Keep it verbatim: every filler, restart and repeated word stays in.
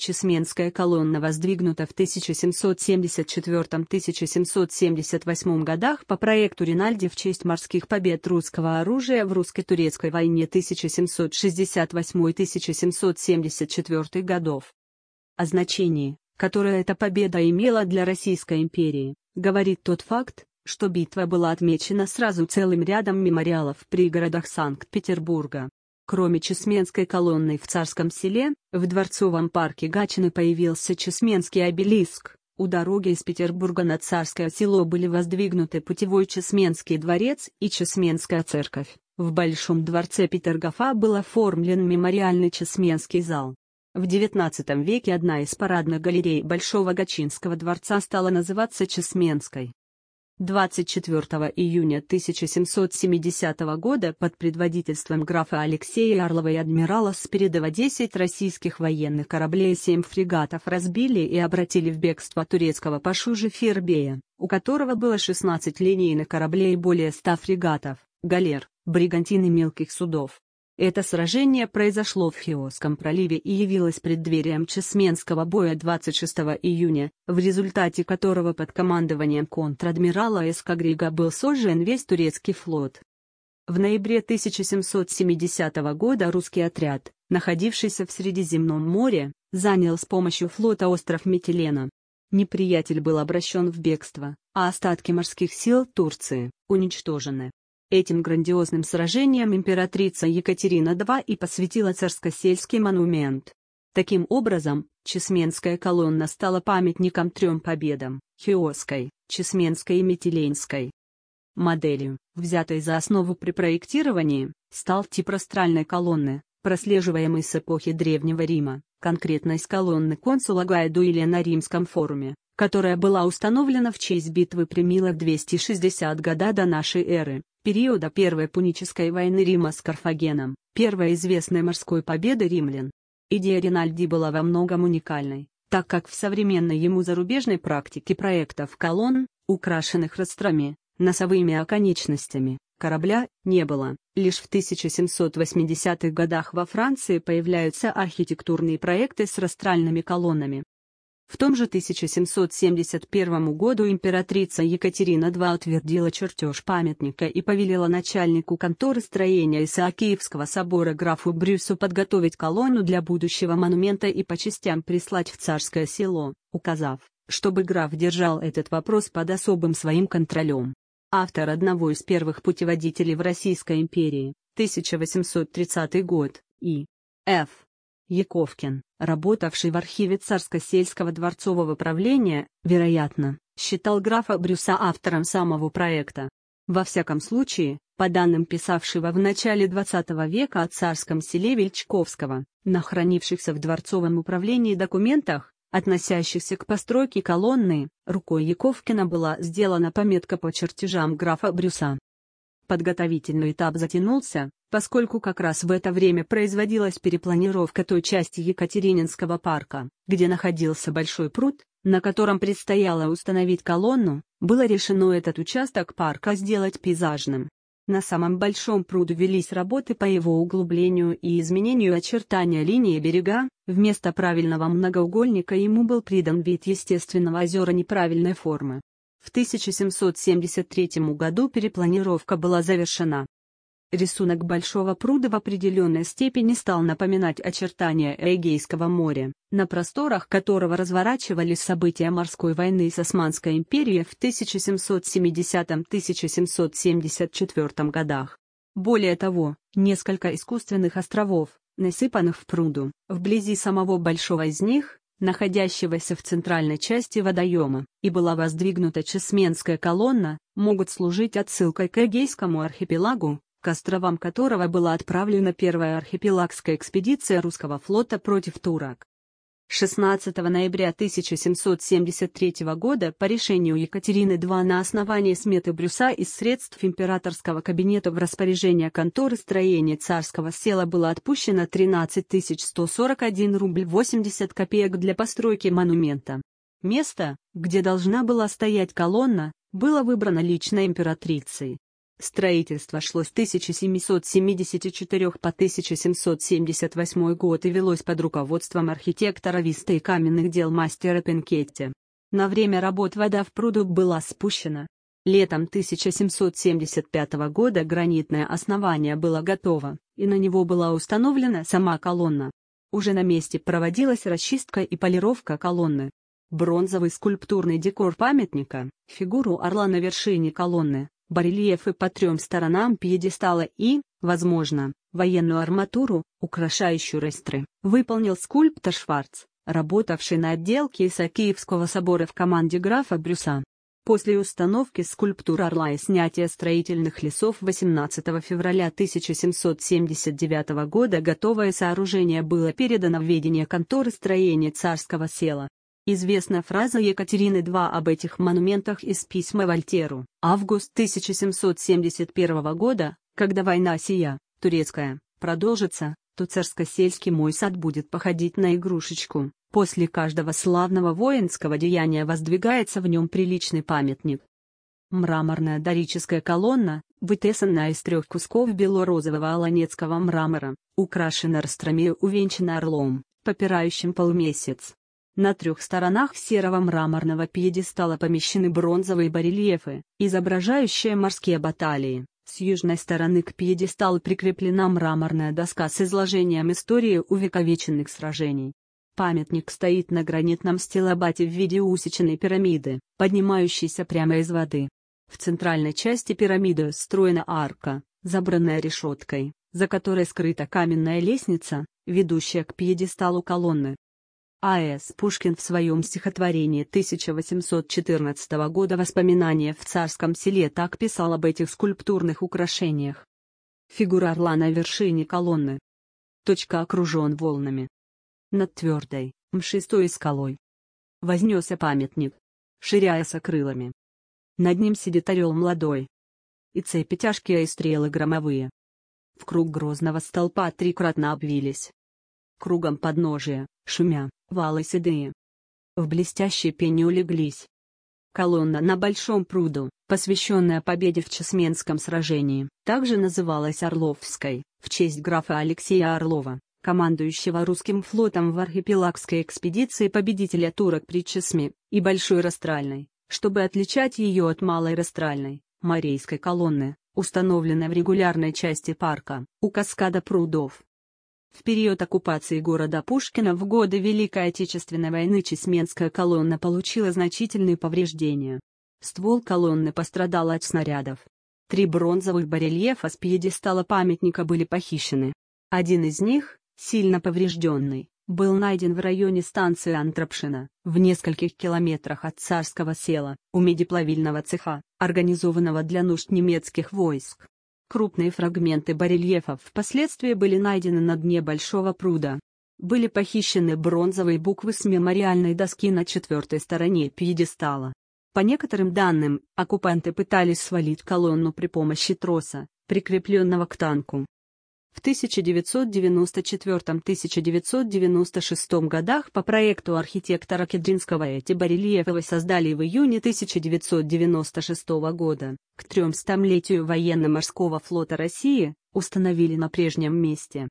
Чесменская колонна воздвигнута в тысяча семьсот семьдесят четвёртом — тысяча семьсот семьдесят восьмом годах по проекту Ринальди в честь морских побед русского оружия в русско-турецкой войне тысяча семьсот шестьдесят восьмой — тысяча семьсот семьдесят четвёртый годов. О значении, которое эта победа имела для Российской империи, говорит тот факт, что битва была отмечена сразу целым рядом мемориалов в пригородах Санкт-Петербурга. Кроме Чесменской колонны в Царском Селе, в Дворцовом парке Гатчины появился Чесменский обелиск. У дороги из Петербурга на Царское Село были воздвигнуты Путевой Чесменский дворец и Чесменская церковь. В Большом дворце Петергофа был оформлен мемориальный Чесменский зал. В девятнадцатом веке одна из парадных галерей Большого Гатчинского дворца стала называться Чесменской. двадцать четвёртого июня тысяча семьсот семидесятого года под предводительством графа Алексея Орлова и адмирала Спиридова десять российских военных кораблей и семь фрегатов разбили и обратили в бегство турецкого пашу Жефербея, у которого было шестнадцать линейных кораблей и более ста фрегатов, галер, бригантин и мелких судов. Это сражение произошло в Хиосском проливе и явилось преддверием Чесменского боя двадцать шестого июня, в результате которого под командованием контр-адмирала Эскагрига был сожжен весь турецкий флот. В ноябре тысяча семьсот семидесятого года русский отряд, находившийся в Средиземном море, занял с помощью флота остров Митилена. Неприятель был обращен в бегство, а остатки морских сил Турции уничтожены. Этим грандиозным сражением императрица Екатерина вторая и посвятила Царскосельский монумент. Таким образом, Чесменская колонна стала памятником трем победам – Хиосской, Чесменской и Митиленской. Моделью, взятой за основу при проектировании, стал тип растральной колонны, прослеживаемый с эпохи Древнего Рима, конкретно из колонны консула Гая Дуилия на Римском форуме, которая была установлена в честь битвы при Мило в двести шестидесятом года до нашей эры, периода Первой Пунической войны Рима с Карфагеном, первой известной морской победы римлян. Идея Ринальди была во многом уникальной, так как в современной ему зарубежной практике проектов колонн, украшенных рострами, носовыми оконечностями, корабля, не было. Лишь в тысяча семьсот восьмидесятых годах во Франции появляются архитектурные проекты с растральными колоннами. В том же тысяча семьсот семьдесят первом году императрица Екатерина вторая утвердила чертеж памятника и повелела начальнику конторы строения Исаакиевского собора графу Брюсу подготовить колонну для будущего монумента и по частям прислать в Царское Село, указав, чтобы граф держал этот вопрос под особым своим контролем. Автор одного из первых путеводителей в Российской империи, тысяча восемьсот тридцатый год, И. Ф. Яковкин, работавший в архиве Царско-сельского дворцового правления, вероятно, считал графа Брюса автором самого проекта. Во всяком случае, по данным писавшего в начале двадцатого века о Царском Селе Вельчковского, на хранившихся в дворцовом управлении документах, относящихся к постройке колонны, рукой Яковкина была сделана пометка по чертежам графа Брюса. Подготовительный этап затянулся, поскольку как раз в это время производилась перепланировка той части Екатерининского парка, где находился большой пруд, на котором предстояло установить колонну. Было решено этот участок парка сделать пейзажным. На самом большом пруду велись работы по его углублению и изменению очертания линии берега, вместо правильного многоугольника ему был придан вид естественного озера неправильной формы. В тысяча семьсот семьдесят третьем году перепланировка была завершена. Рисунок большого пруда в определенной степени стал напоминать очертания Эгейского моря, на просторах которого разворачивались события морской войны с Османской империей в тысяча семьсот семидесятом — тысяча семьсот семьдесят четвёртом годах. Более того, несколько искусственных островов, насыпанных в пруду, вблизи самого большого из них, находящегося в центральной части водоема, и была воздвигнута Чесменская колонна, могут служить отсылкой к Эгейскому архипелагу, к островам которого была отправлена первая архипелагская экспедиция русского флота против турок. шестнадцатого ноября тысяча семьсот семьдесят третьего года по решению Екатерины второй на основании сметы Брюса из средств императорского кабинета в распоряжение конторы строения Царского Села было отпущено тринадцать тысяч сто сорок один рубль восемьдесят копеек для постройки монумента. Место, где должна была стоять колонна, было выбрано лично императрицей. Строительство шло с тысяча семьсот семьдесят четвёртого по тысяча семьсот семьдесят восьмой год и велось под руководством архитектора-виста и каменных дел мастера Пенкетти. На время работ вода в пруду была спущена. Летом тысяча семьсот семьдесят пятого года гранитное основание было готово, и на него была установлена сама колонна. Уже на месте проводилась расчистка и полировка колонны. Бронзовый скульптурный декор памятника, фигуру орла на вершине колонны, барельефы по трем сторонам пьедестала и, возможно, военную арматуру, украшающую рестры, выполнил скульптор Шварц, работавший на отделке Исаакиевского собора в команде графа Брюса. После установки скульптур орла и снятия строительных лесов восемнадцатого февраля тысяча семьсот семьдесят девятого года готовое сооружение было передано в ведение конторы строения Царского села. Известна фраза Екатерины второй об этих монументах из письма Вольтеру, август тысяча семьсот семьдесят первого года, когда война сия, турецкая, продолжится, то царско-сельский мой сад будет походить на игрушечку, после каждого славного воинского деяния воздвигается в нем приличный памятник. Мраморная дорическая колонна, вытесанная из трех кусков бело-розового аланецкого мрамора, украшена растрами и увенчана орлом, попирающим полумесяц. На трех сторонах серого мраморного пьедестала помещены бронзовые барельефы, изображающие морские баталии. С южной стороны к пьедесталу прикреплена мраморная доска с изложением истории увековеченных сражений. Памятник стоит на гранитном стелобате в виде усеченной пирамиды, поднимающейся прямо из воды. В центральной части пирамиды встроена арка, забранная решеткой, за которой скрыта каменная лестница, ведущая к пьедесталу колонны. А С Пушкин в своем стихотворении тысяча восемьсот четырнадцатого года «Воспоминания в царском селе» так писал об этих скульптурных украшениях. Фигура орла на вершине колонны. Точка окружен волнами. Над твердой, мшистой скалой вознесся памятник, ширяяся крылами. Над ним сидит орел молодой. И цепи тяжкие и стрелы громовые. В круг грозного столпа трикратно обвились. Кругом подножия, шумя, валы седые. В блестящей пене улеглись. Колонна на Большом пруду, посвященная победе в Чесменском сражении, также называлась Орловской, в честь графа Алексея Орлова, командующего русским флотом в архипелагской экспедиции победителя турок при Чесме, и Большой Растральной, чтобы отличать ее от Малой Растральной, Морейской колонны, установленной в регулярной части парка, у каскада прудов. В период оккупации города Пушкина в годы Великой Отечественной войны Чесменская колонна получила значительные повреждения. Ствол колонны пострадал от снарядов. Три бронзовых барельефа с пьедестала памятника были похищены. Один из них, сильно поврежденный, был найден в районе станции Антропшина, в нескольких километрах от Царского села, у медиплавильного цеха, организованного для нужд немецких войск. Крупные фрагменты барельефов впоследствии были найдены на дне Большого пруда. Были похищены бронзовые буквы с мемориальной доски на четвертой стороне пьедестала. По некоторым данным, оккупанты пытались свалить колонну при помощи троса, прикрепленного к танку. В тысяча девятьсот девяносто четвёртом — тысяча девятьсот девяносто шестом годах по проекту архитектора Кедринского эти барельефы создали в июне тысяча девятьсот девяносто шестого года, к трёхсотлетию военно-морского флота России, установили на прежнем месте.